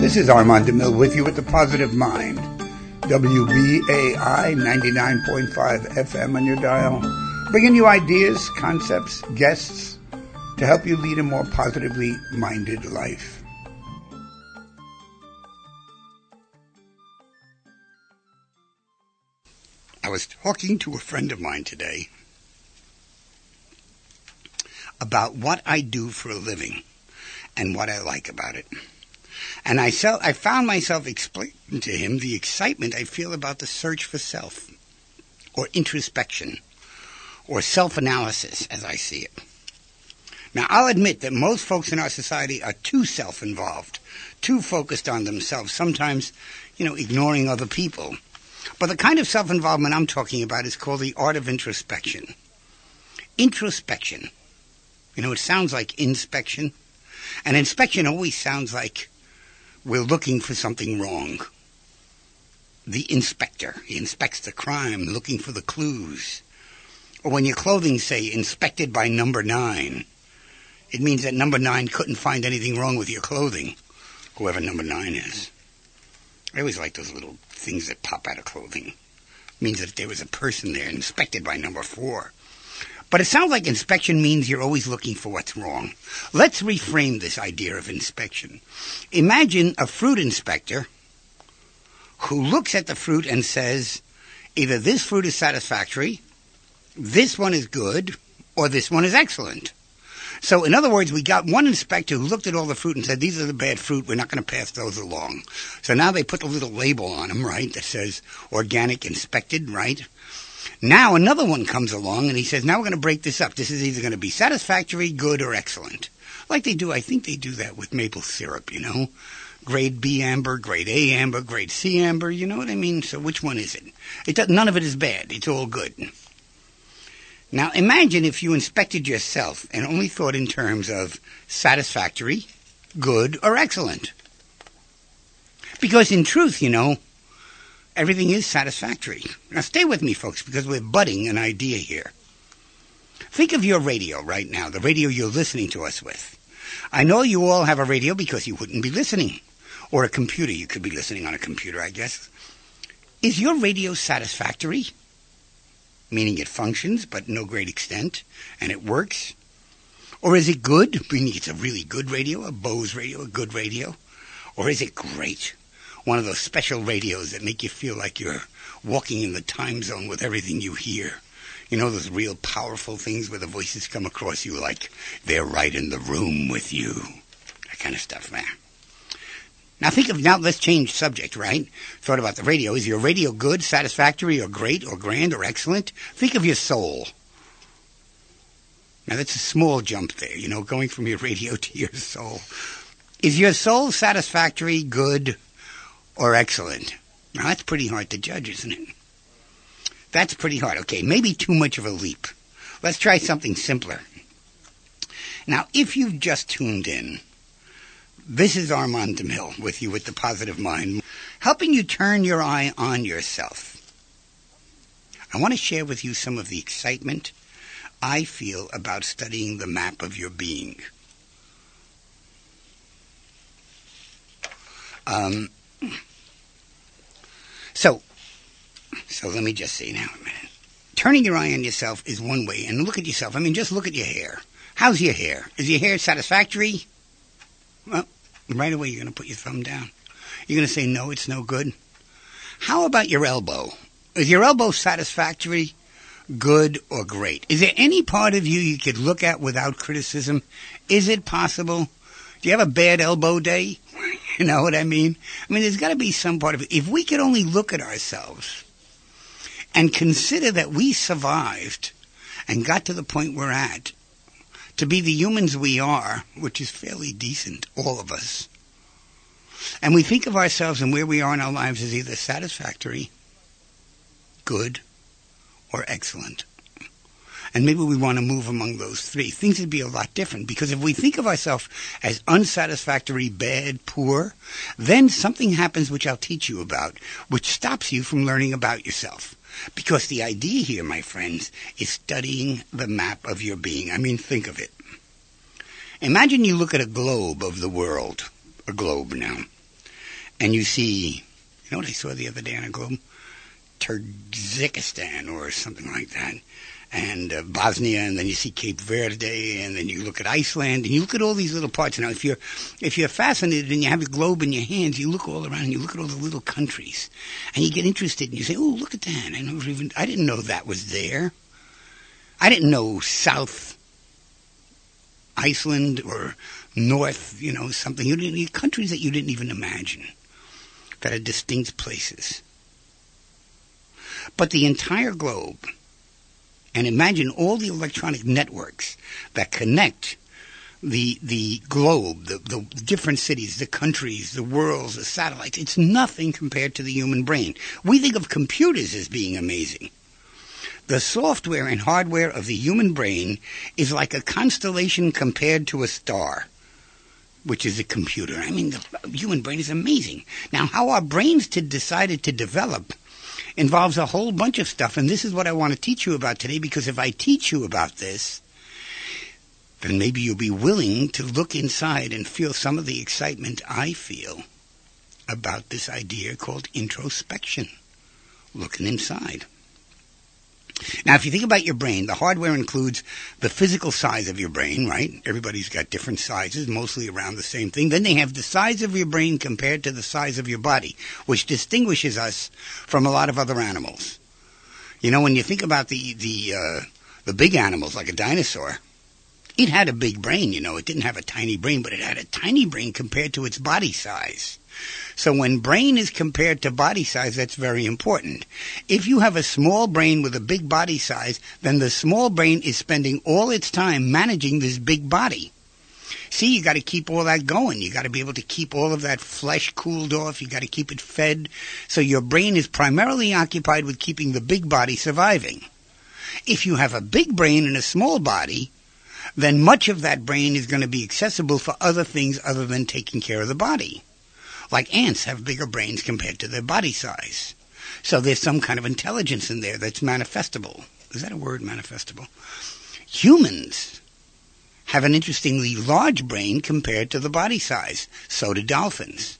This is Armand DeMille with you with the Positive Mind. WBAI 99.5 FM on your dial. Bringing you ideas, concepts, guests to help you lead a more positively minded life. I was talking to a friend of mine today about what I do for a living and what I like about it. And I found myself explaining to him the excitement I feel about the search for self, or introspection, or self-analysis as I see it. Now, I'll admit that most folks in our society are too self-involved, too focused on themselves, sometimes, ignoring other people. But the kind of self-involvement I'm talking about is called the art of introspection. Introspection. It sounds like inspection. And inspection always sounds like we're looking for something wrong. The inspector, he inspects the crime, looking for the clues. Or when your clothing say, inspected by number 9, it means that number 9 couldn't find anything wrong with your clothing, whoever number 9 is. I always like those little things that pop out of clothing. It means that there was a person there, inspected by number 4. But it sounds like inspection means you're always looking for what's wrong. Let's reframe this idea of inspection. Imagine a fruit inspector who looks at the fruit and says, either this fruit is satisfactory, this one is good, or this one is excellent. So in other words, we got one inspector who looked at all the fruit and said, these are the bad fruit, we're not going to pass those along. So now they put a little label on them, right, that says organic inspected, right? Now another one comes along and he says, now we're going to break this up. This is either going to be satisfactory, good, or excellent. Like they do, I think they do that with maple syrup, Grade B amber, grade A amber, grade C amber, you know what I mean? So which one is it? None of it is bad. It's all good. Now imagine if you inspected yourself and only thought in terms of satisfactory, good, or excellent. Because in truth, everything is satisfactory. Now stay with me, folks, because we're budding an idea here. Think of your radio right now, the radio you're listening to us with. I know you all have a radio because you wouldn't be listening. Or a computer. You could be listening on a computer, I guess. Is your radio satisfactory? Meaning it functions, but no great extent, and it works? Or is it good? Meaning it's a really good radio, a Bose radio, a good radio? Or is it great? One of those special radios that make you feel like you're walking in the time zone with everything you hear. Those real powerful things where the voices come across you like they're right in the room with you. That kind of stuff, man. Now let's change subject, right? Thought about the radio. Is your radio good, satisfactory, or great, or grand, or excellent? Think of your soul. Now that's a small jump there, going from your radio to your soul. Is your soul satisfactory, good, or excellent? Now that's pretty hard to judge, isn't it? That's pretty hard. Okay, maybe too much of a leap. Let's try something simpler. Now, if you've just tuned in, this is Armand DeMille with you with the Positive Mind, helping you turn your eye on yourself. I want to share with you some of the excitement I feel about studying the map of your being. So let me just say now a minute. Turning your eye on yourself is one way, and look at yourself. Just look at your hair. How's your hair? Is your hair satisfactory? Well, right away you're going to put your thumb down. You're going to say, no, it's no good. How about your elbow? Is your elbow satisfactory, good, or great? Is there any part of you could look at without criticism? Is it possible? Do you have a bad elbow day? You know what I mean? There's got to be some part of it. If we could only look at ourselves and consider that we survived and got to the point we're at, to be the humans we are, which is fairly decent, all of us, and we think of ourselves and where we are in our lives as either satisfactory, good, or excellent. And maybe we want to move among those three. Things would be a lot different, because if we think of ourselves as unsatisfactory, bad, poor, then something happens which I'll teach you about, which stops you from learning about yourself. Because the idea here, my friends, is studying the map of your being. Think of it. Imagine you look at a globe of the world. A globe now. and you see, you know what I saw the other day on a globe? Turkmenistan or something like that, and Bosnia, and then you see Cape Verde, and then you look at Iceland, and you look at all these little parts. Now, if you're fascinated and you have a globe in your hands, you look all around and you look at all the little countries, and you get interested and you say, "Oh, look at that! I didn't know that was there. I didn't know South Iceland or North, something. Countries that you didn't even imagine that are distinct places." But the entire globe. And imagine all the electronic networks that connect the globe, the different cities, the countries, the worlds, the satellites. It's nothing compared to the human brain. We think of computers as being amazing. The software and hardware of the human brain is like a constellation compared to a star, which is a computer. I mean, the human brain is amazing. Now, how our brains decided to develop involves a whole bunch of stuff, and this is what I want to teach you about today, because if I teach you about this, then maybe you'll be willing to look inside and feel some of the excitement I feel about this idea called introspection, looking inside. Now, if you think about your brain, the hardware includes the physical size of your brain, right? Everybody's got different sizes, mostly around the same thing. Then they have the size of your brain compared to the size of your body, which distinguishes us from a lot of other animals. When you think about the big animals, like a dinosaur, it had a big brain, It didn't have a tiny brain, but it had a tiny brain compared to its body size. So when brain is compared to body size, that's very important. If you have a small brain with a big body size, then the small brain is spending all its time managing this big body. See, you got to keep all that going. You got to be able to keep all of that flesh cooled off. You got to keep it fed. So your brain is primarily occupied with keeping the big body surviving. If you have a big brain and a small body, then much of that brain is going to be accessible for other things other than taking care of the body. Like ants have bigger brains compared to their body size. So there's some kind of intelligence in there that's manifestable. Is that a word, manifestable? Humans have an interestingly large brain compared to the body size. So do dolphins.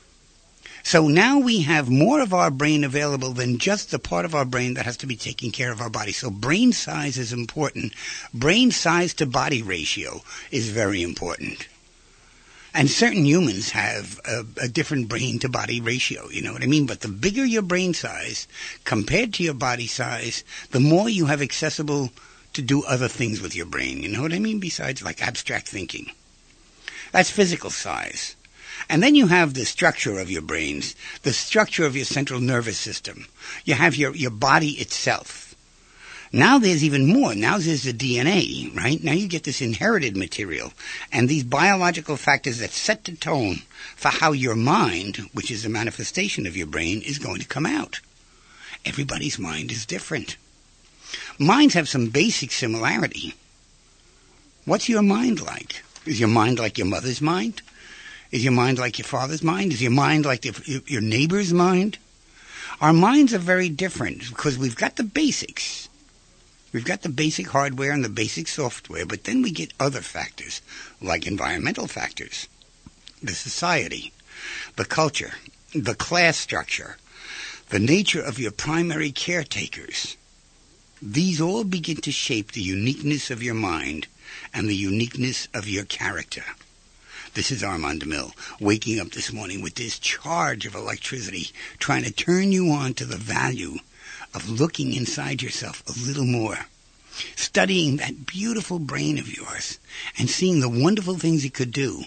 So now we have more of our brain available than just the part of our brain that has to be taking care of our body. So brain size is important. Brain size to body ratio is very important. And certain humans have a different brain-to-body ratio, you know what I mean? But the bigger your brain size compared to your body size, the more you have accessible to do other things with your brain, you know what I mean? Besides, like, abstract thinking. That's physical size. And then you have the structure of your brains, the structure of your central nervous system. You have your body itself. Now there's even more. Now there's the DNA, right? Now you get this inherited material and these biological factors that set the tone for how your mind, which is a manifestation of your brain, is going to come out. Everybody's mind is different. Minds have some basic similarity. What's your mind like? Is your mind like your mother's mind? Is your mind like your father's mind? Is your mind like your neighbor's mind? Our minds are very different because we've got the basics. We've got the basic hardware and the basic software, but then we get other factors, like environmental factors, the society, the culture, the class structure, the nature of your primary caretakers. These all begin to shape the uniqueness of your mind and the uniqueness of your character. This is Armand DeMille, waking up this morning with this charge of electricity, trying to turn you on to the value of looking inside yourself a little more, studying that beautiful brain of yours and seeing the wonderful things it could do.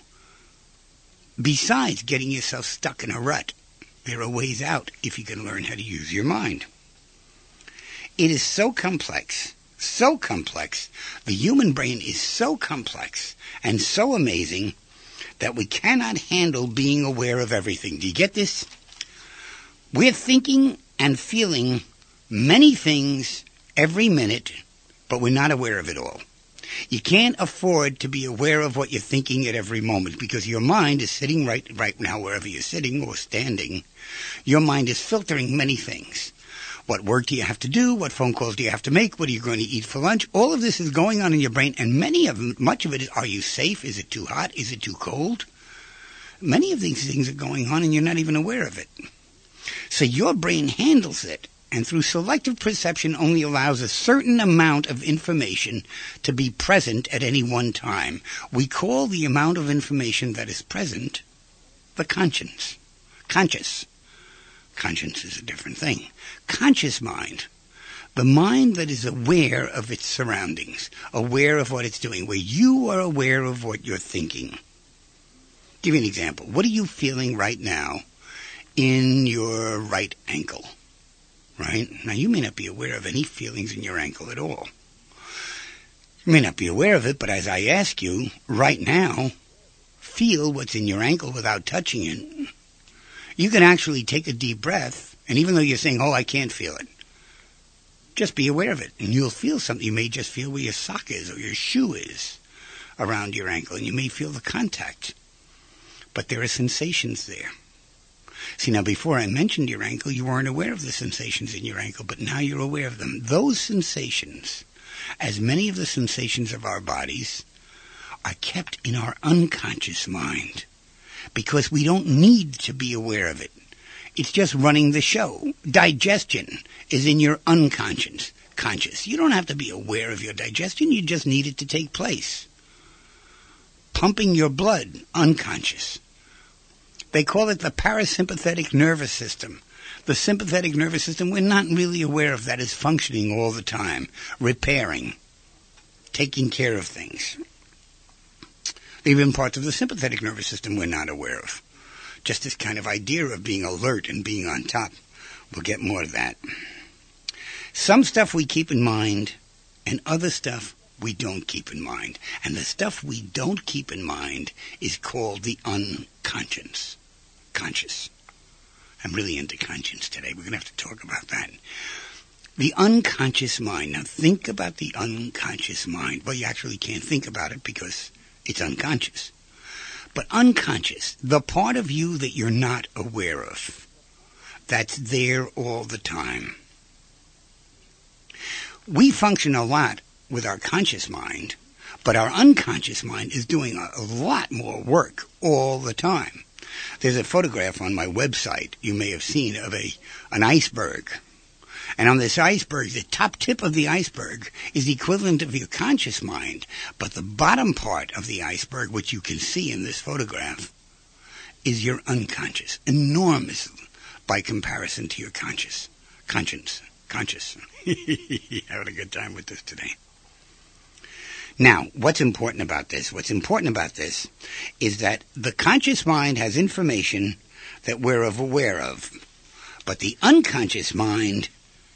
Besides getting yourself stuck in a rut, there are ways out if you can learn how to use your mind. It is so complex, so complex. The human brain is so complex and so amazing that we cannot handle being aware of everything. Do you get this? We're thinking and feeling many things every minute, but we're not aware of it all. You can't afford to be aware of what you're thinking at every moment because your mind is sitting right now wherever you're sitting or standing. Your mind is filtering many things. What work do you have to do? What phone calls do you have to make? What are you going to eat for lunch? All of this is going on in your brain, and much of it is, are you safe? Is it too hot? Is it too cold? Many of these things are going on and you're not even aware of it. So your brain handles it, and through selective perception only allows a certain amount of information to be present at any one time. We call the amount of information that is present the conscience. Conscious. Conscience is a different thing. Conscious mind. The mind that is aware of its surroundings, aware of what it's doing, where you are aware of what you're thinking. Give you an example. What are you feeling right now in your right ankle? Right? Now, you may not be aware of any feelings in your ankle at all. You may not be aware of it, but as I ask you, right now, feel what's in your ankle without touching it. You can actually take a deep breath, and even though you're saying, oh, I can't feel it, just be aware of it, and you'll feel something. You may just feel where your sock is or your shoe is around your ankle, and you may feel the contact. But there are sensations there. See, now before I mentioned your ankle, you weren't aware of the sensations in your ankle, but now you're aware of them. Those sensations, as many of the sensations of our bodies, are kept in our unconscious mind because we don't need to be aware of it. It's just running the show. Digestion is in your unconscious. You don't have to be aware of your digestion. You just need it to take place. Pumping your blood, unconscious. They call it the parasympathetic nervous system. The sympathetic nervous system, we're not really aware of that, is functioning all the time, repairing, taking care of things. Even parts of the sympathetic nervous system we're not aware of. Just this kind of idea of being alert and being on top. We'll get more of that. Some stuff we keep in mind, and other stuff we don't keep in mind. And the stuff we don't keep in mind is called the unconscious. Conscious. I'm really into conscience today. We're going to have to talk about that. The unconscious mind. Now think about the unconscious mind. Well, you actually can't think about it because it's unconscious. But unconscious, the part of you that you're not aware of, that's there all the time. We function a lot with our conscious mind, but our unconscious mind is doing a lot more work all the time. There's a photograph on my website you may have seen of an iceberg. And on this iceberg, the top tip of the iceberg is the equivalent of your conscious mind. But the bottom part of the iceberg, which you can see in this photograph, is your unconscious. Enormous by comparison to your conscious. Conscience. Having a good time with this today. Now, what's important about this? What's important about this is that the conscious mind has information that we're aware of. But the unconscious mind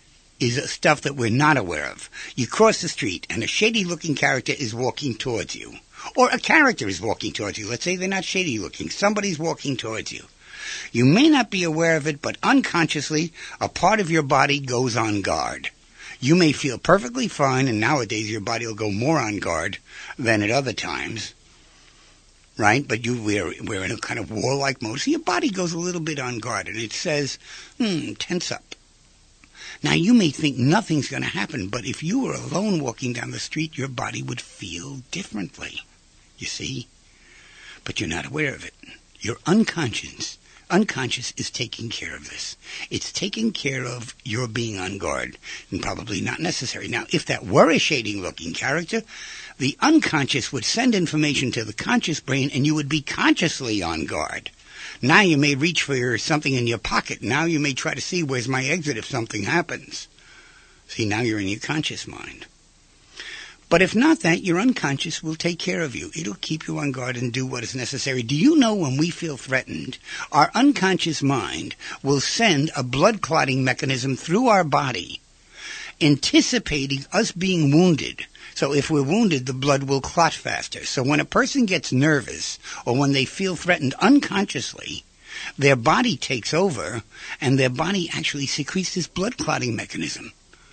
is stuff that we're not aware of. You cross the street and a shady-looking character is walking towards you. Or a character is walking towards you. Let's say they're not shady-looking. Somebody's walking towards you. You may not be aware of it, but unconsciously, a part of your body goes on guard. You may feel perfectly fine, and nowadays your body will go more on guard than at other times. Right? But we're in a kind of warlike mode, so your body goes a little bit on guard, and it says, tense up. Now, you may think nothing's going to happen, but if you were alone walking down the street, your body would feel differently, you see? But you're not aware of it. Your unconscious is taking care of this. It's taking care of your being on guard, and probably not necessary. Now, if that were a shady-looking character, the unconscious would send information to the conscious brain, and you would be consciously on guard. Now you may reach for something in your pocket. Now you may try to see where's my exit if something happens. See, now you're in your conscious mind. But if not that, your unconscious will take care of you. It'll keep you on guard and do what is necessary. Do you know when we feel threatened, our unconscious mind will send a blood clotting mechanism through our body, anticipating us being wounded. So if we're wounded, the blood will clot faster. So when a person gets nervous or when they feel threatened unconsciously, their body takes over and their body actually secretes this blood clotting mechanism.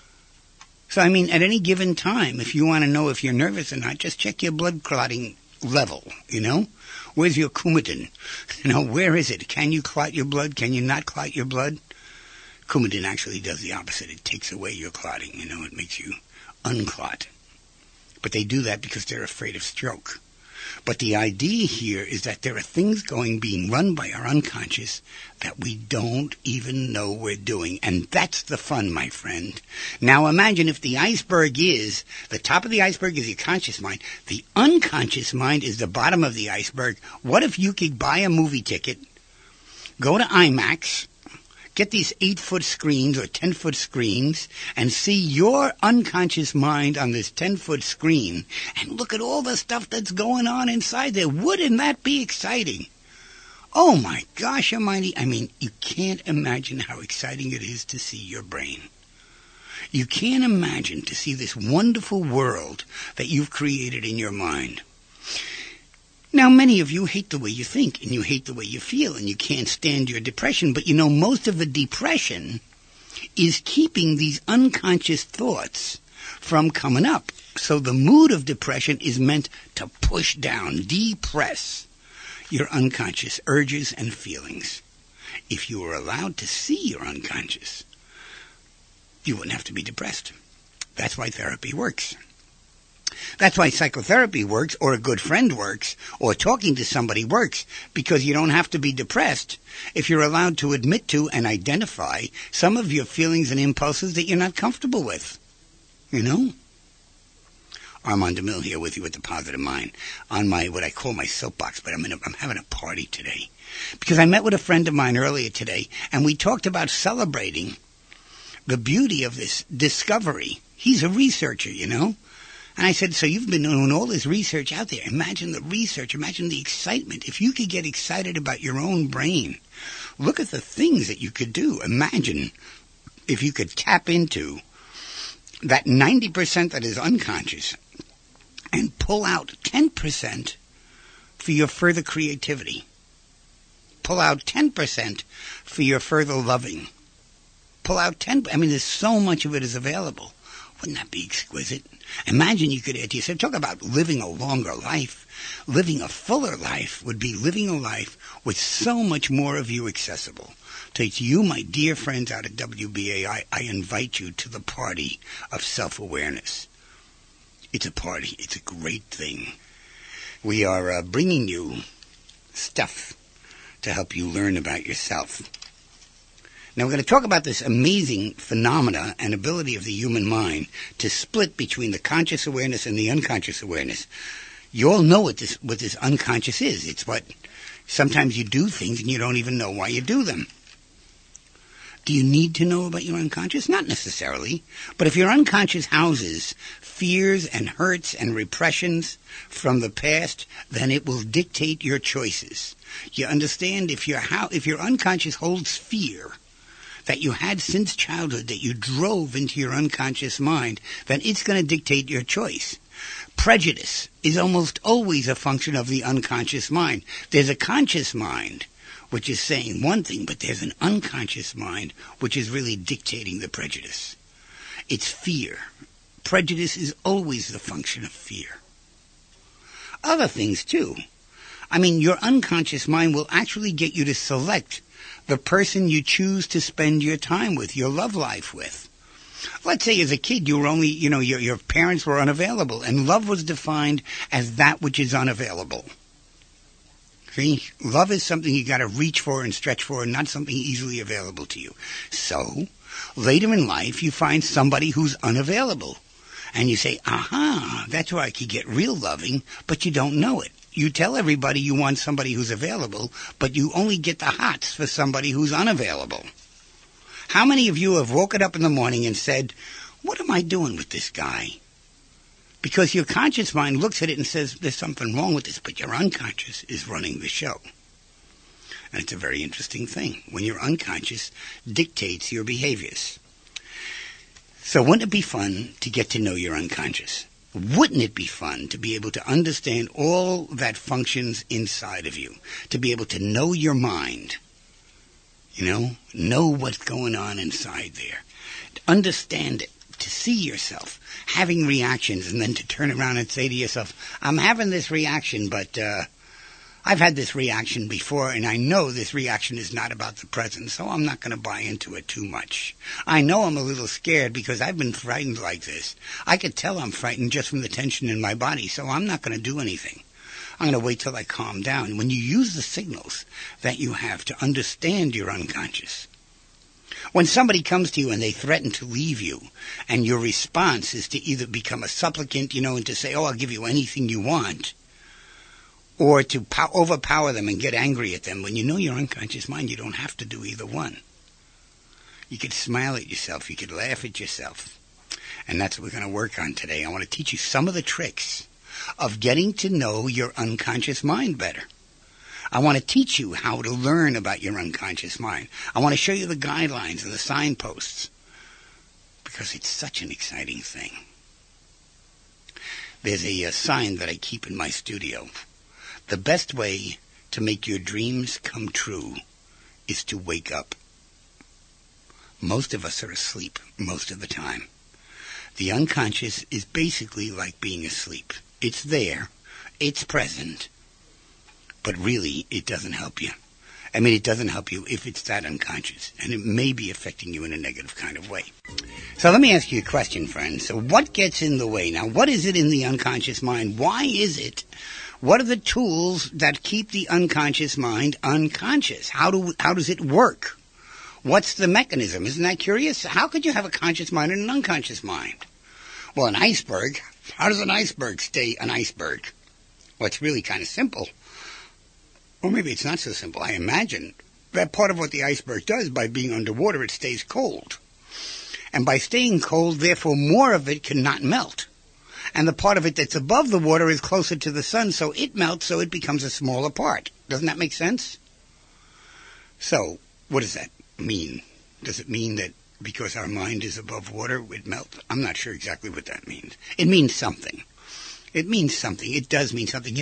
So, I mean, at any given time, if you want to know if you're nervous or not, just check your blood clotting level, you know? Where's your Coumadin? You know, where is it? Can you clot your blood? Can you not clot your blood? Coumadin actually does the opposite. It takes away your clotting, you know? It makes you unclot. But they do that because they're afraid of stroke. But the idea here is that there are things being run by our unconscious that we don't even know we're doing. And that's the fun, my friend. Now imagine if the top of the iceberg is your conscious mind. The unconscious mind is the bottom of the iceberg. What if you could buy a movie ticket, go to IMAX, get these 8-foot screens or 10-foot screens and see your unconscious mind on this 10-foot screen and look at all the stuff that's going on inside there. Wouldn't that be exciting? Oh my gosh almighty. I mean, you can't imagine how exciting it is to see your brain. You can't imagine to see this wonderful world that you've created in your mind. Now, many of you hate the way you think, and you hate the way you feel, and you can't stand your depression. But most of the depression is keeping these unconscious thoughts from coming up. So the mood of depression is meant to push down, depress your unconscious urges and feelings. If you were allowed to see your unconscious, you wouldn't have to be depressed. That's why therapy works. That's why psychotherapy works, or a good friend works, or talking to somebody works, because you don't have to be depressed if you're allowed to admit to and identify some of your feelings and impulses that you're not comfortable with. Armand DeMille here with you with the Positive Mind on my, what I call my soapbox, but I'm having a party today. Because I met with a friend of mine earlier today, and we talked about celebrating the beauty of this discovery. He's a researcher, And I said, so you've been doing all this research out there. Imagine the research. Imagine the excitement. If you could get excited about your own brain, look at the things that you could do. Imagine if you could tap into that 90% that is unconscious and pull out 10% for your further creativity. Pull out 10% for your further loving. Pull out 10%. There's so much of it is available. Wouldn't that be exquisite? Imagine you could add to yourself, talk about living a longer life. Living a fuller life would be living a life with so much more of you accessible. To you, my dear friends out at WBAI, I invite you to the party of self-awareness. It's a party. It's a great thing. We are bringing you stuff to help you learn about yourself. Now we're going to talk about this amazing phenomena and ability of the human mind to split between the conscious awareness and the unconscious awareness. You all know what this unconscious is. It's what sometimes you do things and you don't even know why you do them. Do you need to know about your unconscious? Not necessarily. But if your unconscious houses fears and hurts and repressions from the past, then it will dictate your choices. You understand? If your unconscious holds fear that you had since childhood, that you drove into your unconscious mind, then it's going to dictate your choice. Prejudice is almost always a function of the unconscious mind. There's a conscious mind, which is saying one thing, but there's an unconscious mind, which is really dictating the prejudice. It's fear. Prejudice is always the function of fear. Other things, too. Your unconscious mind will actually get you to select the person you choose to spend your time with, your love life with. Let's say as a kid you were only, your parents were unavailable, and love was defined as that which is unavailable. See, love is something you got to reach for and stretch for, and not something easily available to you. So, later in life you find somebody who's unavailable, and you say, aha, that's where I could get real loving, but you don't know it. You tell everybody you want somebody who's available, but you only get the hots for somebody who's unavailable. How many of you have woken up in the morning and said, what am I doing with this guy? Because your conscious mind looks at it and says, there's something wrong with this, but your unconscious is running the show. And it's a very interesting thing when your unconscious dictates your behaviors. So wouldn't it be fun to get to know your unconscious? Wouldn't it be fun to be able to understand all that functions inside of you? To be able to know your mind, know what's going on inside there. To understand it, to see yourself having reactions, and then to turn around and say to yourself, I'm having this reaction, but I've had this reaction before, and I know this reaction is not about the present, so I'm not going to buy into it too much. I know I'm a little scared because I've been frightened like this. I could tell I'm frightened just from the tension in my body, so I'm not going to do anything. I'm going to wait till I calm down. When you use the signals that you have to understand your unconscious, when somebody comes to you and they threaten to leave you, and your response is to either become a supplicant, and to say, oh, I'll give you anything you want, or to overpower them and get angry at them, when you know your unconscious mind, you don't have to do either one. You could smile at yourself. You could laugh at yourself. And that's what we're going to work on today. I want to teach you some of the tricks of getting to know your unconscious mind better. I want to teach you how to learn about your unconscious mind. I want to show you the guidelines and the signposts, because it's such an exciting thing. There's a sign that I keep in my studio. The best way to make your dreams come true is to wake up. Most of us are asleep most of the time. The unconscious is basically like being asleep. It's there, it's present, but really it doesn't help you. I mean, it doesn't help you if it's that unconscious, and it may be affecting you in a negative kind of way. So let me ask you a question, friends. So what gets in the way? Now, what is it in the unconscious mind? Why is it? What are the tools that keep the unconscious mind unconscious? How does it work? What's the mechanism? Isn't that curious? How could you have a conscious mind and an unconscious mind? Well, an iceberg, how does an iceberg stay an iceberg? Well, it's really kind of simple. Or maybe it's not so simple. I imagine that part of what the iceberg does, by being underwater, it stays cold. And by staying cold, therefore, more of it cannot melt. And the part of it that's above the water is closer to the sun, so it melts, so it becomes a smaller part. Doesn't that make sense? So, what does that mean? Does it mean that because our mind is above water, it melts? I'm not sure exactly what that means. It means something. It means something. It does mean something.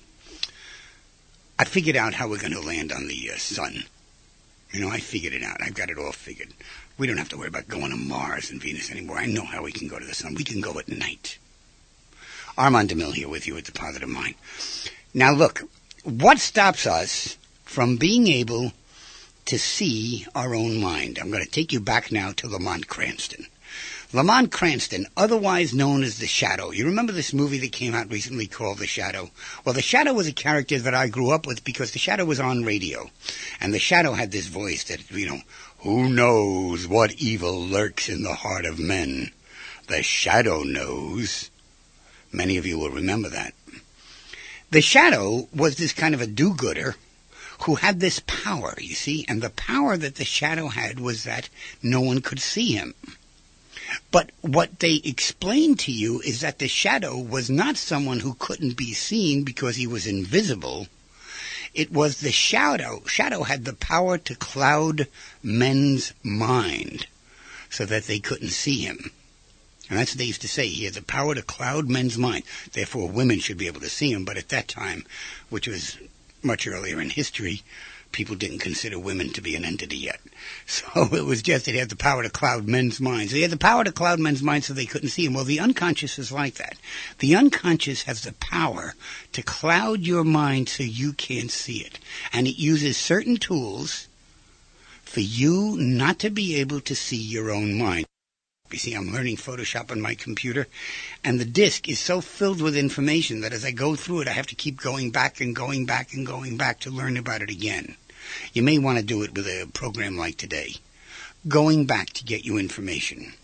I figured out how we're going to land on the sun. I figured it out. I've got it all figured. We don't have to worry about going to Mars and Venus anymore. I know how we can go to the sun. We can go at night. Armand DeMille here with you at The Positive Mind. Now look, what stops us from being able to see our own mind? I'm going to take you back now to Lamont Cranston. Lamont Cranston, otherwise known as The Shadow. You remember this movie that came out recently called The Shadow? Well, The Shadow was a character that I grew up with because The Shadow was on radio. And The Shadow had this voice that, who knows what evil lurks in the heart of men? The Shadow knows. Many of you will remember that. The Shadow was this kind of a do-gooder who had this power, you see, and the power that the Shadow had was that no one could see him. But what they explained to you is that the Shadow was not someone who couldn't be seen because he was invisible. It was the Shadow. Shadow had the power to cloud men's mind so that they couldn't see him. And that's what they used to say. He had the power to cloud men's mind. Therefore, women should be able to see him. But at that time, which was much earlier in history, people didn't consider women to be an entity yet. So it was just that he had the power to cloud men's minds. So he had the power to cloud men's minds so they couldn't see him. Well, the unconscious is like that. The unconscious has the power to cloud your mind so you can't see it. And it uses certain tools for you not to be able to see your own mind. You see, I'm learning Photoshop on my computer, and the disk is so filled with information that as I go through it, I have to keep going back and going back and going back to learn about it again. You may want to do it with a program like today. Going back to get you information.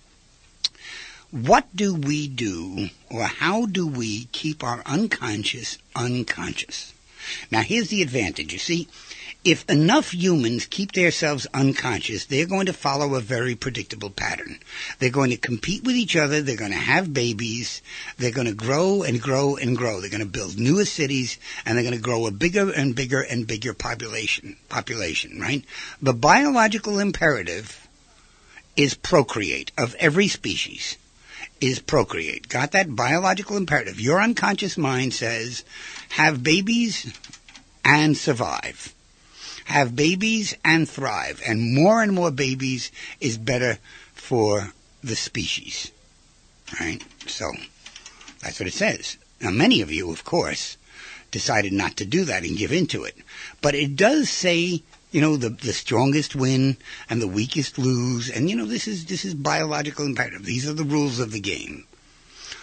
What do we do, or how do we keep our unconscious unconscious? Now, here's the advantage. You see, if enough humans keep themselves unconscious, they're going to follow a very predictable pattern. They're going to compete with each other. They're going to have babies. They're going to grow and grow and grow. They're going to build newer cities, and they're going to grow a bigger and bigger and bigger population, right? The biological imperative is procreate of every species. Is procreate. Got that? Biological imperative. Your unconscious mind says, have babies and survive. Have babies and thrive. And more babies is better for the species. Right? So, that's what it says. Now, many of you, of course, decided not to do that and give into it. But it does say, the strongest win and the weakest lose. And, this is biological imperative. These are the rules of the game.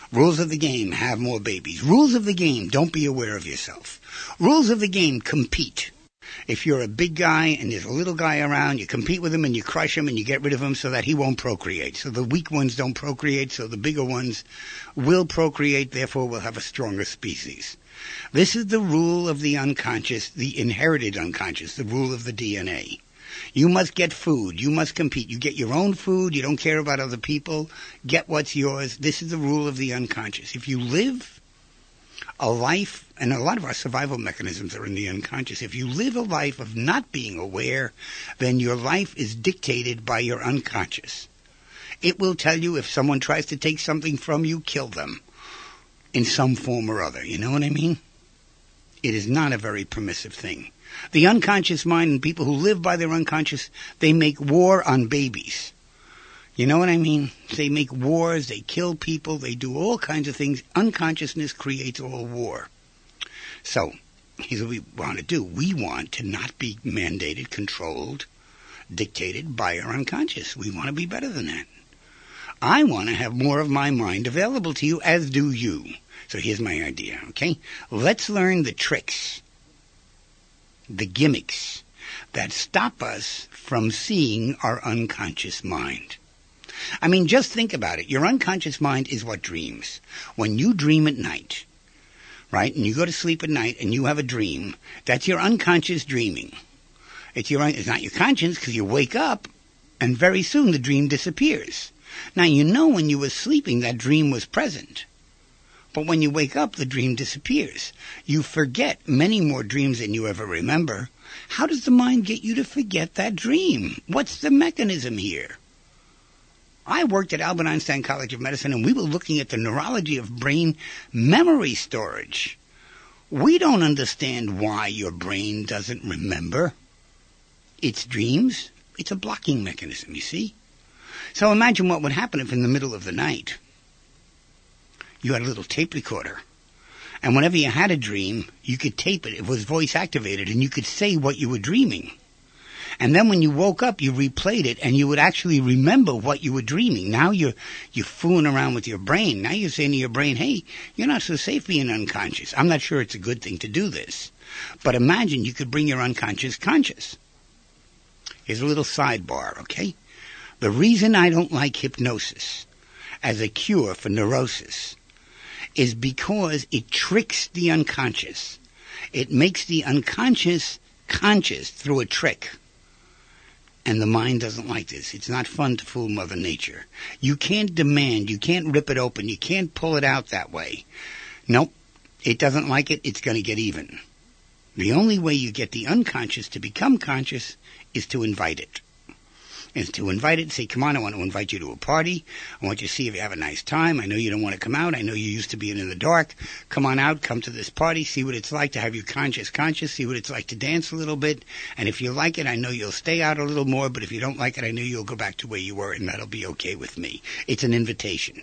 Rules of the game, have more babies. Rules of the game, don't be aware of yourself. Rules of the game, compete. If you're a big guy and there's a little guy around, you compete with him and you crush him and you get rid of him so that he won't procreate. So the weak ones don't procreate, so the bigger ones will procreate, therefore we'll have a stronger species. This is the rule of the unconscious, the inherited unconscious, the rule of the DNA. You must get food. You must compete. You get your own food. You don't care about other people. Get what's yours. This is the rule of the unconscious. If you live a life, and a lot of our survival mechanisms are in the unconscious, if you live a life of not being aware, then your life is dictated by your unconscious. It will tell you if someone tries to take something from you, kill them in some form or other. You know what I mean? It is not a very permissive thing. The unconscious mind and people who live by their unconscious, they make war on babies. You know what I mean? They make wars, they kill people, they do all kinds of things. Unconsciousness creates all war. So, here's what we want to do. We want to not be mandated, controlled, dictated by our unconscious. We want to be better than that. I want to have more of my mind available to you, as do you. So here's my idea, okay? Let's learn the tricks, the gimmicks that stop us from seeing our unconscious mind. I mean, just think about it. Your unconscious mind is what dreams. When you dream at night, right, and you go to sleep at night and you have a dream, that's your unconscious dreaming. It's not your conscience, because you wake up and very soon the dream disappears. Now, you know when you were sleeping that dream was present. But when you wake up, the dream disappears. You forget many more dreams than you ever remember. How does the mind get you to forget that dream? What's the mechanism here? I worked at Albert Einstein College of Medicine, and we were looking at the neurology of brain memory storage. We don't understand why your brain doesn't remember its dreams. It's a blocking mechanism, you see? So imagine what would happen if in the middle of the night you had a little tape recorder, and whenever you had a dream, you could tape it. It was voice activated, and you could say what you were dreaming. And then when you woke up, you replayed it, and you would actually remember what you were dreaming. Now you're fooling around with your brain. Now you're saying to your brain, hey, you're not so safe being unconscious. I'm not sure it's a good thing to do this. But imagine you could bring your unconscious conscious. Here's a little sidebar, okay? The reason I don't like hypnosis as a cure for neurosis is because it tricks the unconscious. It makes the unconscious conscious through a trick. And the mind doesn't like this. It's not fun to fool Mother Nature. You can't demand, you can't rip it open, you can't pull it out that way. Nope, it doesn't like it, it's going to get even. The only way you get the unconscious to become conscious is to invite it. Is to invite it and say, come on, I want to invite you to a party. I want you to see if you have a nice time. I know you don't want to come out. I know you're used to being in the dark. Come on out, come to this party, see what it's like to have you conscious, see what it's like to dance a little bit. And if you like it, I know you'll stay out a little more. But if you don't like it, I know you'll go back to where you were, and that'll be okay with me. It's an invitation.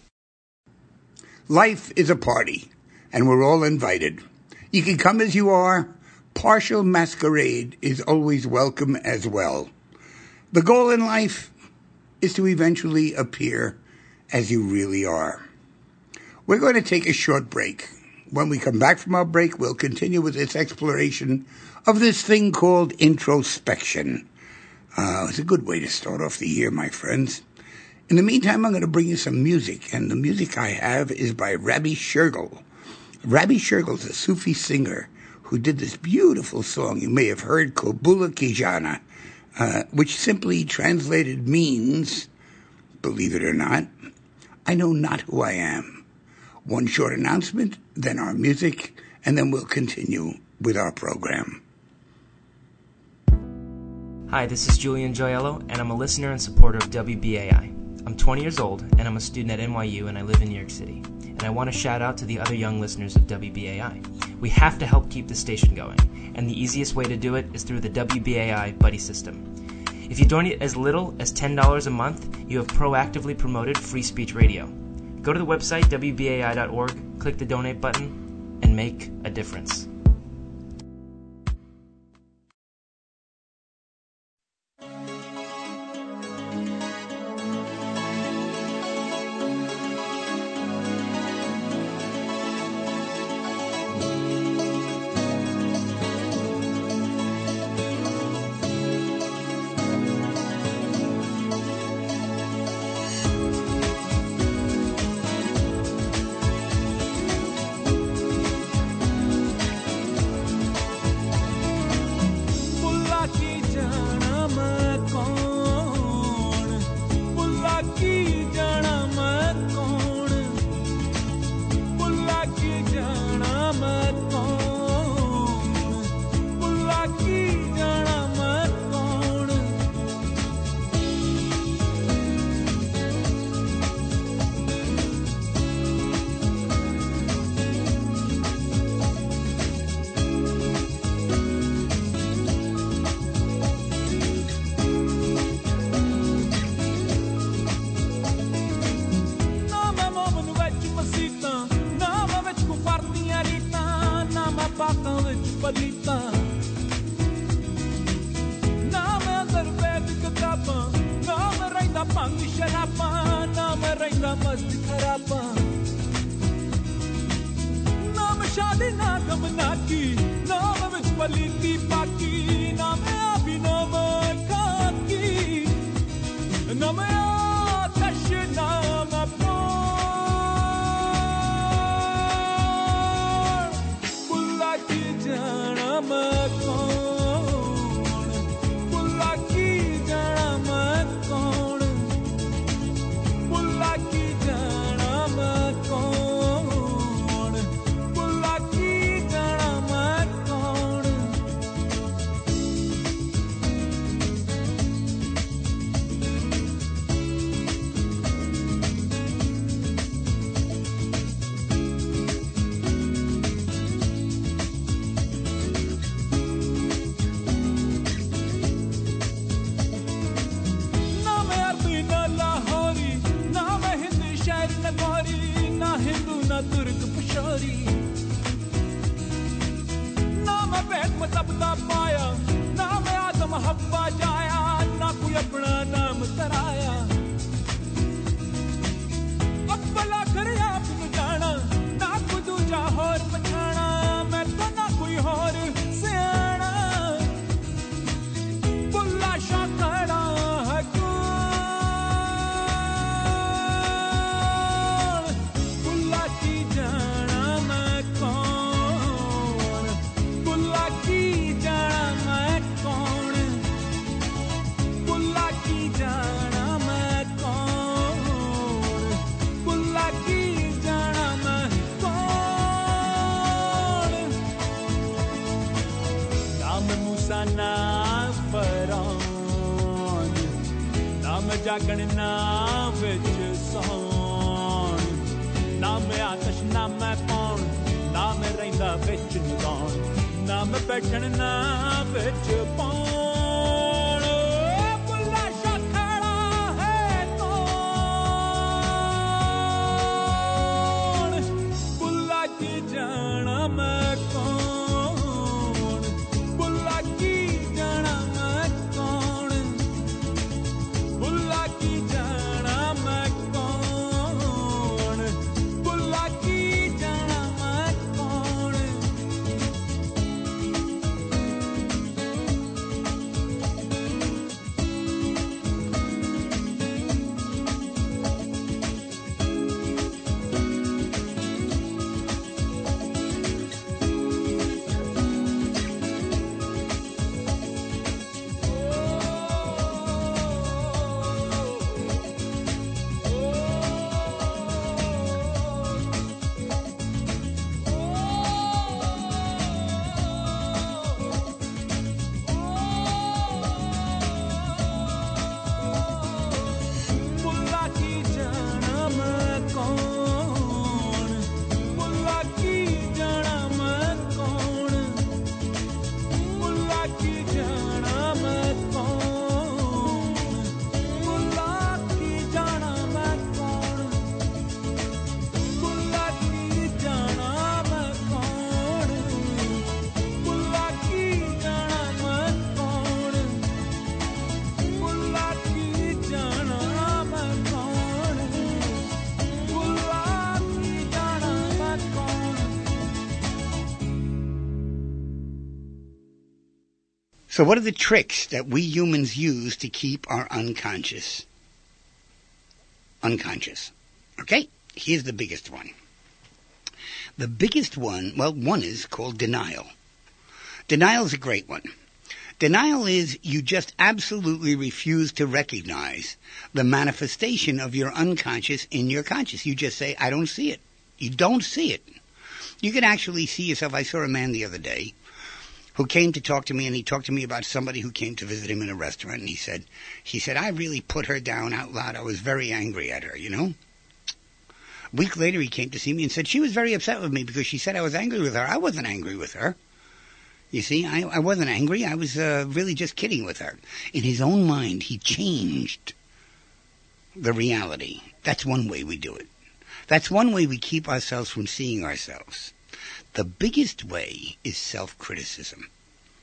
Life is a party, and we're all invited. You can come as you are. Partial masquerade is always welcome as well. The goal in life is to eventually appear as you really are. We're going to take a short break. When we come back from our break, we'll continue with this exploration of this thing called introspection. It's a good way to start off the year, my friends. In the meantime, I'm going to bring you some music, and the music I have is by Rabbi Shergill. Rabbi Shergill is a Sufi singer who did this beautiful song you may have heard, Kobula Kijana, which simply translated means, believe it or not, I know not who I am. One short announcement, then our music, and then we'll continue with our program. Hi, this is Julian Joyello, and I'm a listener and supporter of WBAI. I'm 20 years old, and I'm a student at NYU, and I live in New York City. And I want to shout out to the other young listeners of WBAI. We have to help keep the station going, and the easiest way to do it is through the WBAI Buddy System. If you donate as little as $10 a month, you have proactively promoted free speech radio. Go to the website, WBAI.org, click the donate button, and make a difference. राज खराबा नाम शादी ना गम ना की नाम विच पलीती पाकी नाम अभिनव खाकी नाम आकाश नाम पुल्ला की जाना मैं कौन पुल्ला की जाना मैं कौन पुल्ला की जाना मैं कौन पुल्ला की जाना मैं कौन ना मैं अरबी ना लाहौरी ना मैं हिंदी शायर न गौरी ना हिंदू ना तुर्क पशौरी ना मैं बैठ मतबदा पाया ना मैं आदम हब्बा जाया ना कोई अपना नाम तराया अब भला कर आप न जाना ना कोई दूजा होर पछाना मैं तो ना कोई होर सियाना पुल्ला शाकड़ा है कौन पुल्ला की जाना मैं कौन पुल्ला की जाना मैं कौन पुल्ला की जाना मैं कौन पुल्ला की जाना मैं कौन नाम मूसा ना फरौन नाम जागण ना विच सौन नाम आकाश ना मैं कौन नाम रहिंदा विच निगान नाम बैठण ना विच पौन पुल्ला शाखड़ा है कौन पुल्ला की जाना मैं कौन पुल्ला की जाना मैं कौन पुल्ला की जाना मैं कौन पुल्ला की जाना मैं कौन पुल्ला की जाना मैं कौन पुल्ला की जाना मैं कौन पुल्ला की जाना मैं कौन पुल्ला की जाना मैं कौन पुल्ला की जाना मैं कौन पुल्ला की जाना मैं कौन पुल्ला की जाना मैं कौन पुल्ला की जाना मैं कौन So what are the tricks that we humans use to keep our unconscious? Okay? Here's the biggest one. The biggest one, well, one is called denial. Denial is a great one. Denial is you just absolutely refuse to recognize the manifestation of your unconscious in your conscious. You just say, I don't see it. You don't see it. You can actually see yourself. I saw a man the other day who came to talk to me, and he talked to me about somebody who came to visit him in a restaurant, and he said, I really put her down out loud. I was very angry at her, you know. A week later, he came to see me and said she was very upset with me because she said I was angry with her. I wasn't angry with her. You see, I wasn't angry. I was really just kidding with her. In his own mind, he changed the reality. That's one way we do it. That's one way we keep ourselves from seeing ourselves. The biggest way is self-criticism.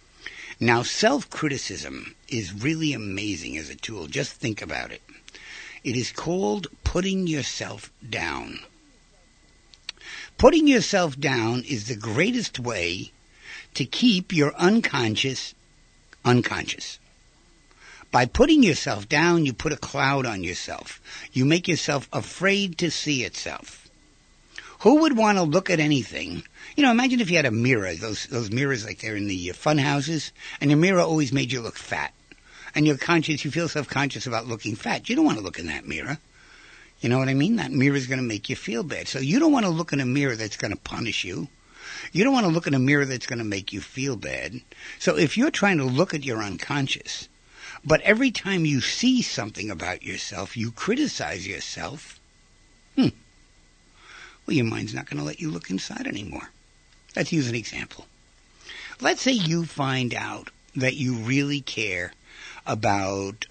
Now, self-criticism is really amazing as a tool. Just think about it. It is called putting yourself down. Putting yourself down is the greatest way to keep your unconscious unconscious. By putting yourself down, you put a cloud on yourself. You make yourself afraid to see itself. Who would want to look at anything? You know, imagine if you had a mirror, those mirrors like they're in the fun houses, and your mirror always made you look fat. And you're conscious, you feel self-conscious about looking fat. You don't want to look in that mirror. You know what I mean? That mirror is going to make you feel bad. So you don't want to look in a mirror that's going to punish you. You don't want to look in a mirror that's going to make you feel bad. So if you're trying to look at your unconscious, but every time you see something about yourself, you criticize yourself, well, your mind's not going to let you look inside anymore. Let's use an example. Let's say you find out that you really care about,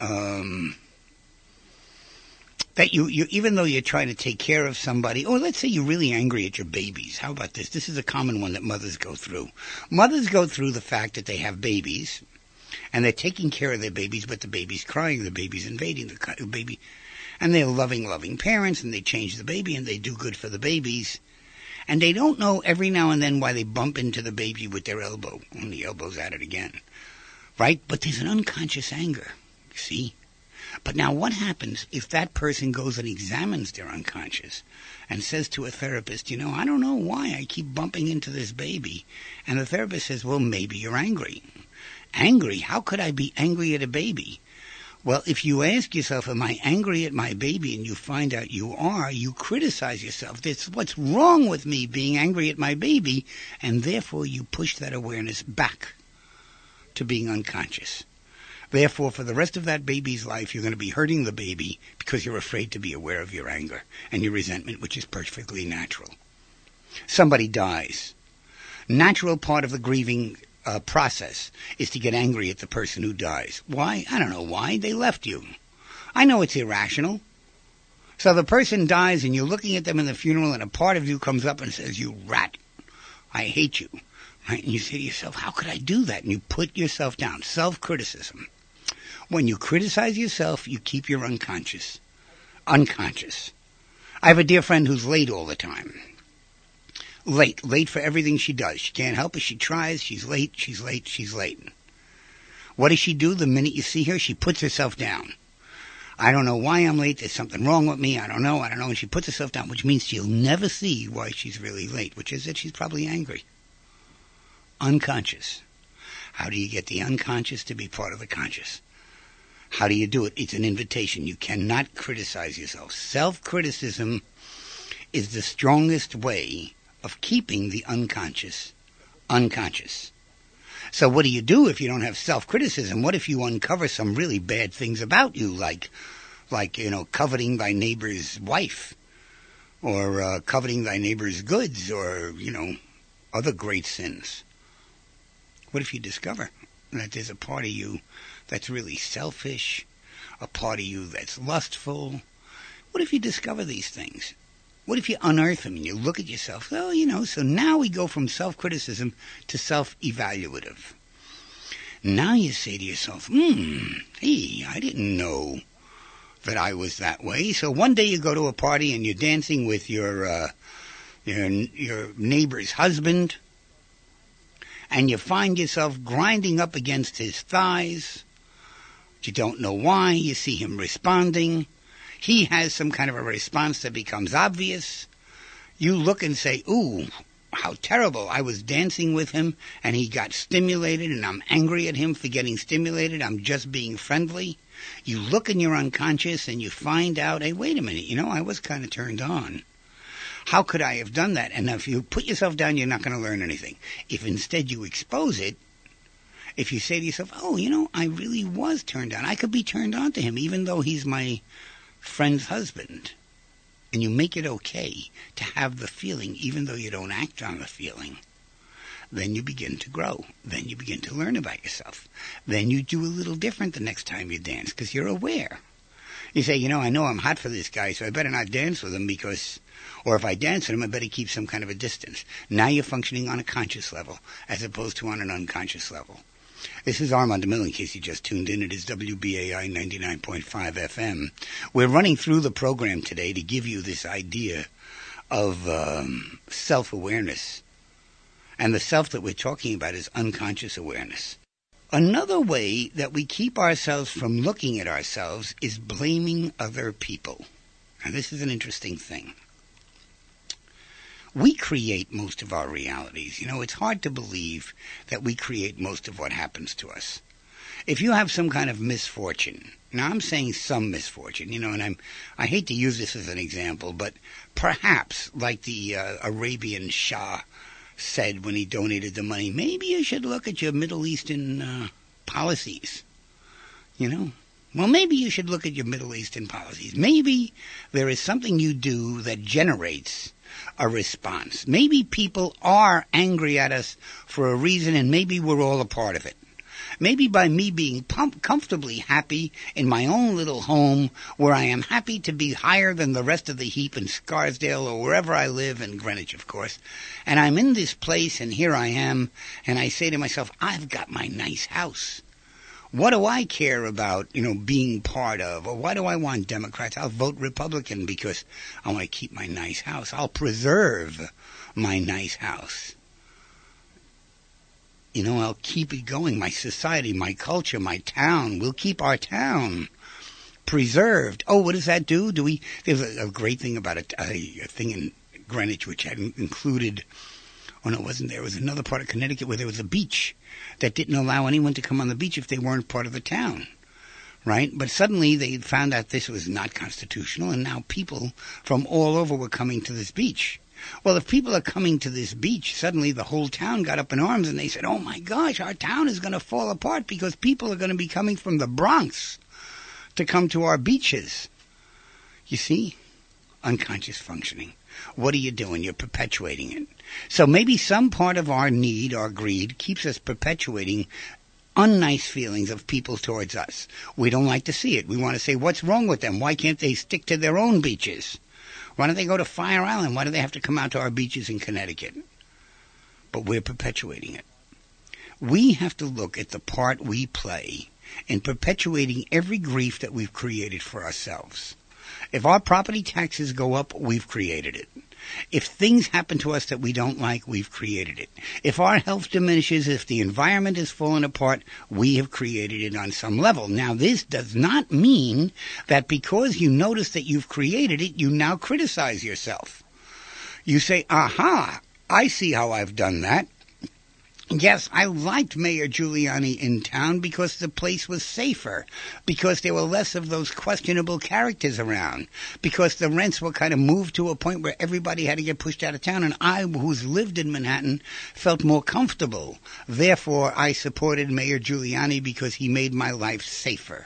that you even though you're trying to take care of somebody, or let's say you're really angry at your babies. How about this? This is a common one that mothers go through. Mothers go through the fact that they have babies, and they're taking care of their babies, but the baby's crying, the baby's invading the baby, and they're loving parents, and they change the baby, and they do good for the babies, and they don't know every now and then why they bump into the baby with their elbow, and the elbow's at it again, right? But there's an unconscious anger, you see? But now what happens if that person goes and examines their unconscious and says to a therapist, you know, I don't know why I keep bumping into this baby, and the therapist says, well, maybe you're angry. Angry? How could I be angry at a baby? Well, if you ask yourself, am I angry at my baby, and you find out you are, you criticize yourself. That's what's wrong with me being angry at my baby, and therefore you push that awareness back to being unconscious. Therefore, for the rest of that baby's life, you're going to be hurting the baby because you're afraid to be aware of your anger and your resentment, which is perfectly natural. Somebody dies. Natural part of the grieving process is to get angry at the person who dies. Why? I don't know why. They left you. I know it's irrational. So the person dies and you're looking at them in the funeral and a part of you comes up and says, you rat, I hate you. Right? And you say to yourself, how could I do that? And you put yourself down. Self-criticism. When you criticize yourself, you keep your unconscious. Unconscious. I have a dear friend who's late all the time. Late for everything she does. She can't help it. She tries. She's late. What does she do the minute you see her? She puts herself down. I don't know why I'm late. There's something wrong with me. I don't know. And she puts herself down, which means she'll never see why she's really late, which is that she's probably angry. Unconscious. How do you get the unconscious to be part of the conscious? How do you do it? It's an invitation. You cannot criticize yourself. Self-criticism is the strongest way of keeping the unconscious unconscious. So what do you do if you don't have self-criticism? What if you uncover some really bad things about you, like coveting thy neighbor's wife, or coveting thy neighbor's goods, or, other great sins? What if you discover that there's a part of you that's really selfish, a part of you that's lustful? What if you discover these things? What if you unearth them and you look at yourself? Oh, so now we go from self-criticism to self-evaluative. Now you say to yourself, hey, I didn't know that I was that way. So one day you go to a party and you're dancing with your neighbor's husband, and you find yourself grinding up against his thighs. You don't know why. You see him responding. He has some kind of a response that becomes obvious. You look and say, ooh, how terrible. I was dancing with him, and he got stimulated, and I'm angry at him for getting stimulated. I'm just being friendly. You look in your unconscious, and you find out, hey, wait a minute, I was kind of turned on. How could I have done that? And if you put yourself down, you're not going to learn anything. If instead you expose it, if you say to yourself, I really was turned on. I could be turned on to him, even though he's my friend's husband. And you make it okay to have the feeling, even though you don't act on the feeling. Then you begin to grow. Then you begin to learn about yourself. Then you do a little different the next time you dance, because you're aware. You say, I know I'm hot for this guy, so I better not dance with him or if I dance with him, I better keep some kind of a distance. Now you're functioning on a conscious level as opposed to on an unconscious level. This is Armand DeMille, in case you just tuned in. It is WBAI 99.5 FM. We're running through the program today to give you this idea of self-awareness. And the self that we're talking about is unconscious awareness. Another way that we keep ourselves from looking at ourselves is blaming other people. Now, this is an interesting thing. We create most of our realities. You know, it's hard to believe that we create most of what happens to us. If you have some kind of misfortune, now I'm saying some misfortune, you know, and I hate to use this as an example, but perhaps like the Arabian Shah said when he donated the money, maybe you should look at your Middle Eastern policies, you know. Well, maybe you should look at your Middle Eastern policies. Maybe there is something you do that generates a response. Maybe people are angry at us for a reason, and maybe we're all a part of it. Maybe by me being comfortably happy in my own little home, where I am happy to be higher than the rest of the heap in Scarsdale or wherever I live, in Greenwich, of course, and I'm in this place, and here I am, and I say to myself, I've got my nice house. What do I care about, you know, being part of? Or why do I want Democrats? I'll vote Republican because I want to keep my nice house. I'll preserve my nice house. You know, I'll keep it going. My society, my culture, my town. We'll keep our town preserved. Oh, what does that do? There's a great thing about a thing in Greenwich which had included, oh no, it wasn't there. It was another part of Connecticut where there was a beach that didn't allow anyone to come on the beach if they weren't part of the town, right? But suddenly they found out this was not constitutional, and now people from all over were coming to this beach. Well, if people are coming to this beach, suddenly the whole town got up in arms, and they said, oh my gosh, our town is going to fall apart because people are going to be coming from the Bronx to come to our beaches. You see? Unconscious functioning. What are you doing? You're perpetuating it. So maybe some part of our need, our greed, keeps us perpetuating unnice feelings of people towards us. We don't like to see it. We want to say, what's wrong with them? Why can't they stick to their own beaches? Why don't they go to Fire Island? Why do they have to come out to our beaches in Connecticut? But we're perpetuating it. We have to look at the part we play in perpetuating every grief that we've created for ourselves. If our property taxes go up, we've created it. If things happen to us that we don't like, we've created it. If our health diminishes, if the environment is falling apart, we have created it on some level. Now, this does not mean that because you notice that you've created it, you now criticize yourself. You say, aha, I see how I've done that. Yes, I liked Mayor Giuliani in town because the place was safer, because there were less of those questionable characters around, because the rents were kind of moved to a point where everybody had to get pushed out of town, and I, who's lived in Manhattan, felt more comfortable. Therefore, I supported Mayor Giuliani because he made my life safer.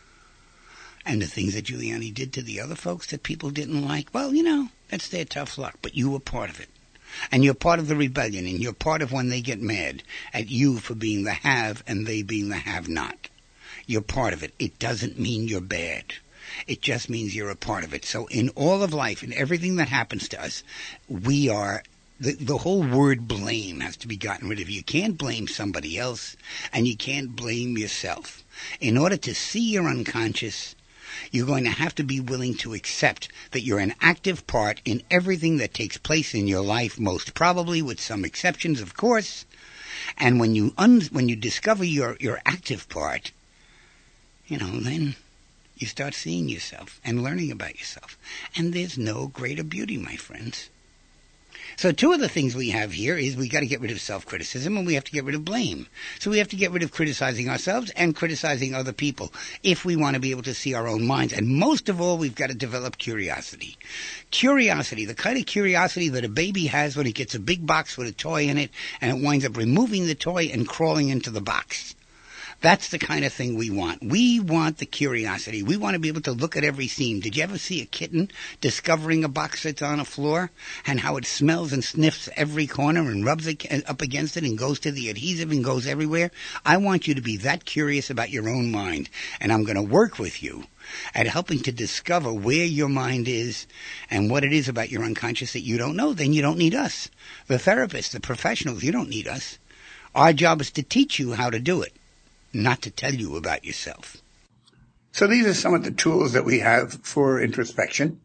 And the things that Giuliani did to the other folks that people didn't like, well, you know, that's their tough luck, but you were part of it. And you're part of the rebellion, and you're part of when they get mad at you for being the have and they being the have-not. You're part of it. It doesn't mean you're bad. It just means you're a part of it. So in all of life, in everything that happens to us, we are, the whole word blame has to be gotten rid of. You can't blame somebody else, and you can't blame yourself. In order to see your unconscious, you're going to have to be willing to accept that you're an active part in everything that takes place in your life, most probably, with some exceptions, of course. And when you discover your active part, you know, then you start seeing yourself and learning about yourself. And there's no greater beauty, my friends. So two of the things we have here is we got to get rid of self-criticism, and we have to get rid of blame. So we have to get rid of criticizing ourselves and criticizing other people if we want to be able to see our own minds. And most of all, we've got to develop curiosity. Curiosity, the kind of curiosity that a baby has when it gets a big box with a toy in it, and it winds up removing the toy and crawling into the box. That's the kind of thing we want. We want the curiosity. We want to be able to look at every seam. Did you ever see a kitten discovering a box that's on a floor and how it smells and sniffs every corner and rubs it up against it and goes to the adhesive and goes everywhere? I want you to be that curious about your own mind, and I'm going to work with you at helping to discover where your mind is and what it is about your unconscious that you don't know. Then you don't need us. The therapists, the professionals, you don't need us. Our job is to teach you how to do it. not to tell you about yourself. So these are some of the tools that we have for introspection.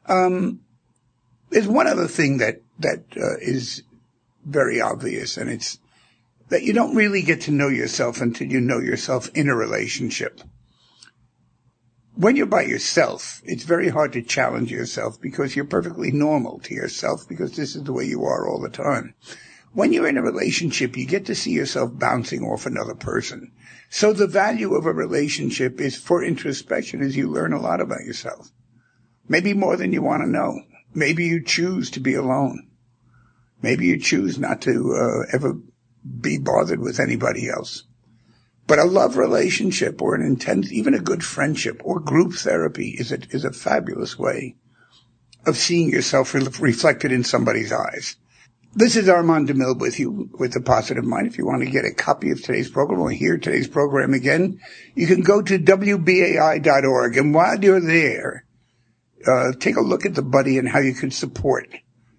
There's one other thing that is very obvious, and it's that you don't really get to know yourself until you know yourself in a relationship. When you're by yourself, it's very hard to challenge yourself because you're perfectly normal to yourself because this is the way you are all the time. When you're in a relationship, you get to see yourself bouncing off another person. So the value of a relationship is for introspection as you learn a lot about yourself. Maybe more than you want to know. Maybe you choose to be alone. Maybe you choose not to ever be bothered with anybody else. But a love relationship or an intense, even a good friendship or group therapy is a fabulous way of seeing yourself reflected in somebody's eyes. This is Armand DeMille with you with The Positive Mind. If you want to get a copy of today's program or hear today's program again, you can go to WBAI.org. And while you're there, take a look at the buddy and how you can support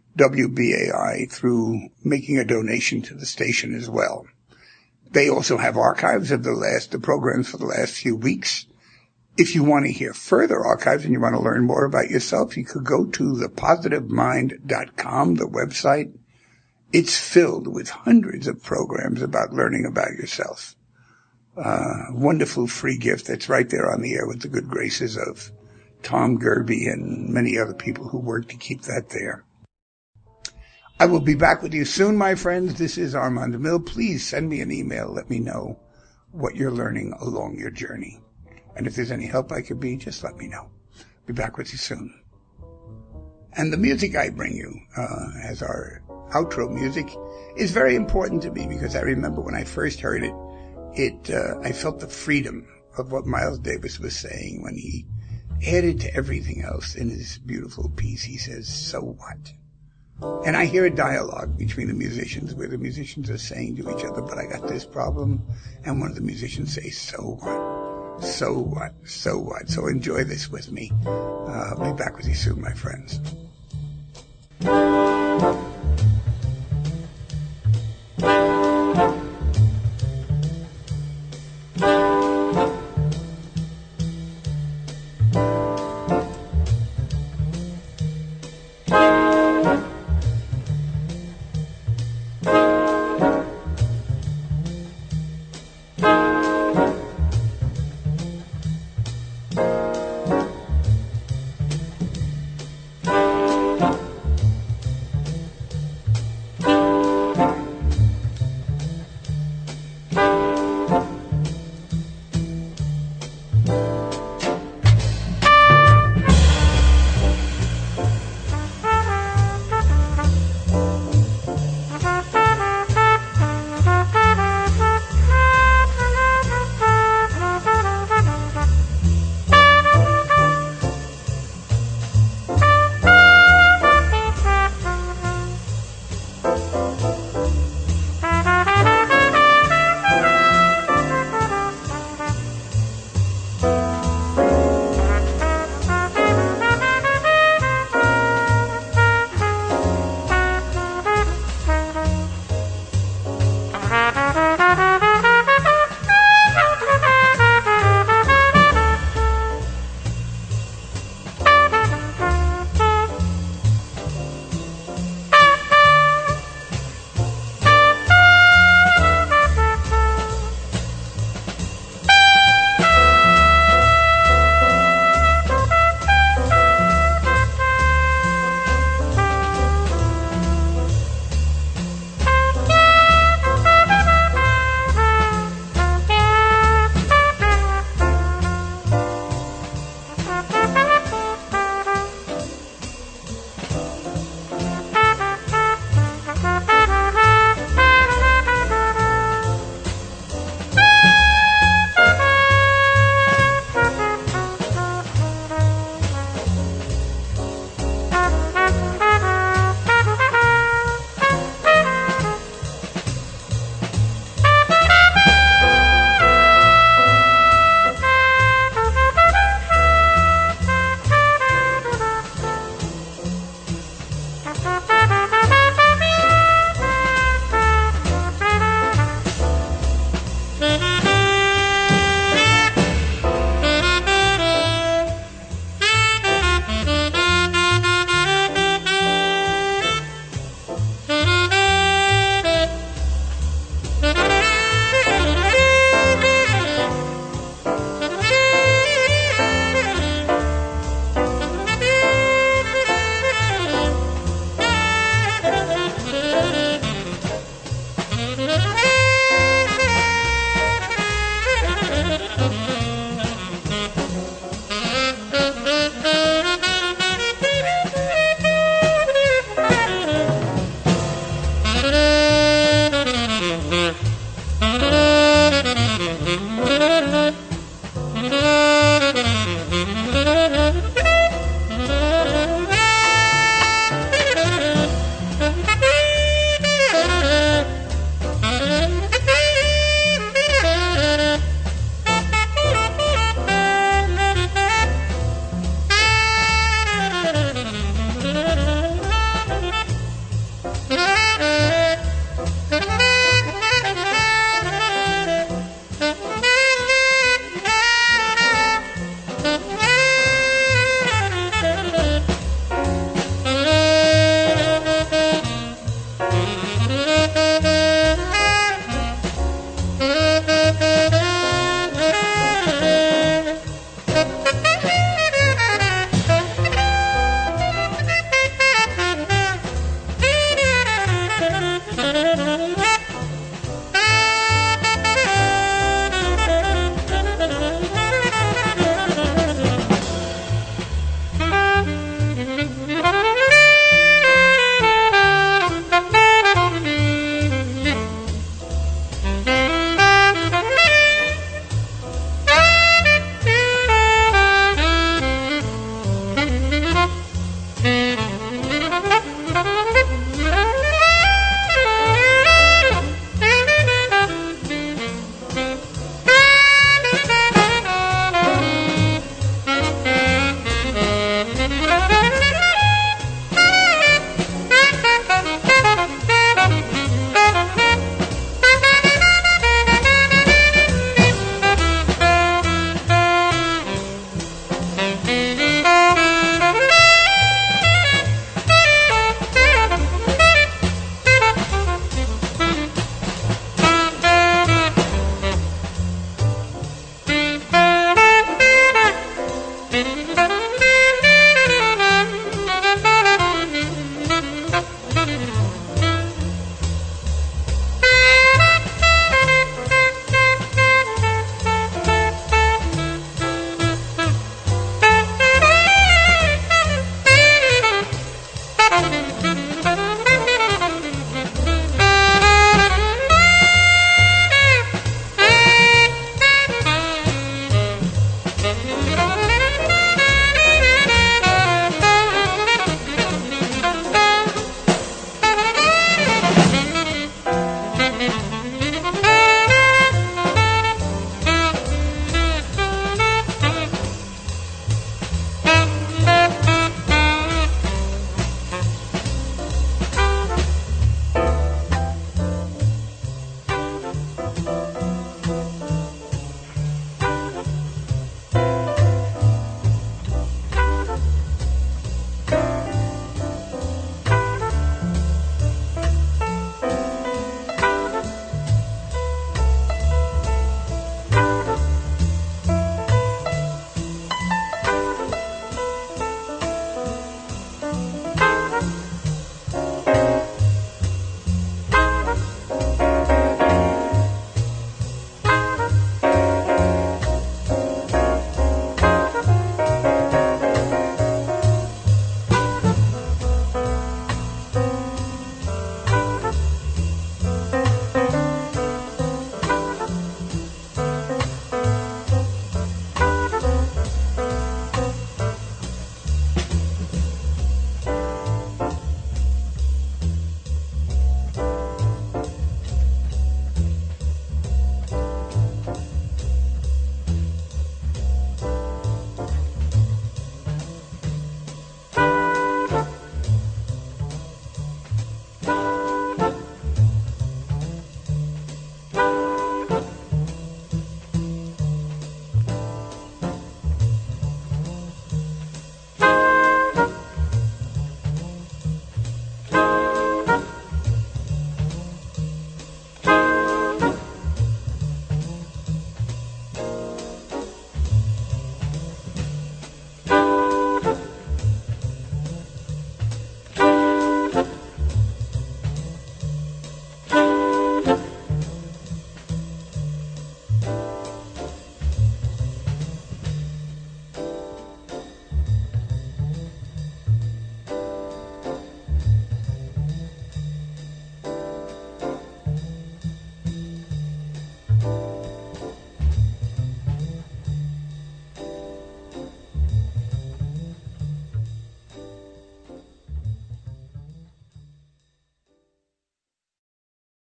WBAI through making a donation to the station as well. They also have archives of the programs for the last few weeks. If you want to hear further archives and you want to learn more about yourself, you could go to thepositivemind.com, the website. It's filled with hundreds of programs about learning about yourself. Wonderful free gift that's right there on the air with the good graces of Tom Gerby and many other people who work to keep that there. I will be back with you soon, my friends. This is Armand DeMille. Please send me an email. Let me know what you're learning along your journey. And if there's any help I could be, just let me know. Be back with you soon. And the music I bring you as our outro music is very important to me because I remember when I first heard it, I felt the freedom of what Miles Davis was saying when he added to everything else in his beautiful piece. He says, "So what?" And I hear a dialogue between the musicians where the musicians are saying to each other, "But I got this problem." And one of the musicians says, "So what? So what? So what?" So enjoy this with me. I'll be back with you soon, my friends.